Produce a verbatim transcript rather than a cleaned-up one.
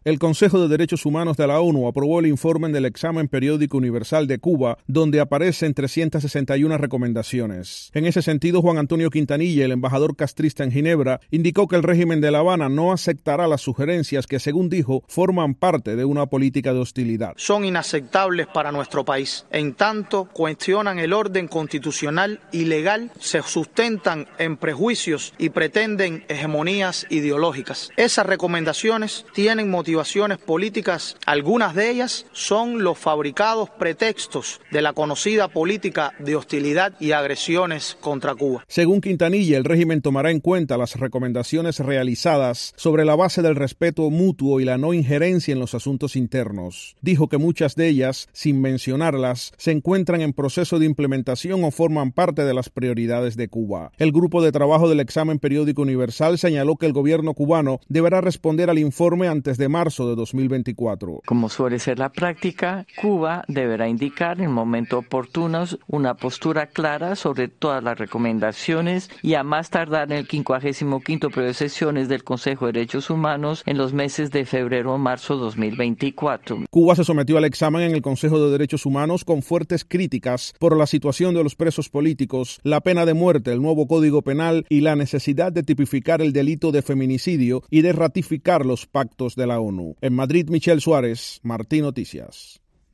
El Consejo de Derechos Humanos de la ONU aprobó el informe del Examen Periódico Universal de Cuba, donde aparecen trescientas sesenta y una recomendaciones. En ese sentido, Juan Antonio Quintanilla, el embajador castrista en Ginebra, indicó que el régimen de La Habana no aceptará las sugerencias que, según dijo, forman parte de una política de hostilidad. Son inaceptables para nuestro país. En tanto, cuestionan el orden constitucional y legal, se sustentan en prejuicios y pretenden hegemonías ideológicas. Esas recomendaciones tienen motivaciones políticas. Algunas de ellas son los fabricados pretextos de la conocida política de hostilidad y agresiones contra Cuba. Según Quintanilla, el régimen tomará en cuenta las recomendaciones realizadas sobre la base del respeto mutuo y la no injerencia en los asuntos internos. Dijo que muchas de ellas, sin mencionarlas, se encuentran en proceso de implementación o forman parte de las prioridades de Cuba. El grupo de trabajo del Examen Periódico Universal señaló que el gobierno cubano deberá responder al informe antes de marzo de dos mil veinticuatro. Como suele ser la práctica, Cuba deberá indicar en momentos oportunos una postura clara sobre todas las recomendaciones y a más tardar en el quincuagésimo quinto periodo de sesiones del Consejo de Derechos Humanos en los meses de febrero o marzo dos mil veinticuatro. Cuba se sometió al examen en el Consejo de Derechos Humanos con fuertes críticas por la situación de los presos políticos, la pena de muerte, el nuevo Código Penal y la necesidad de tipificar el delito de feminicidio y de ratificar los pactos de la ONU. En Madrid, Michelle Suárez, Martí Noticias.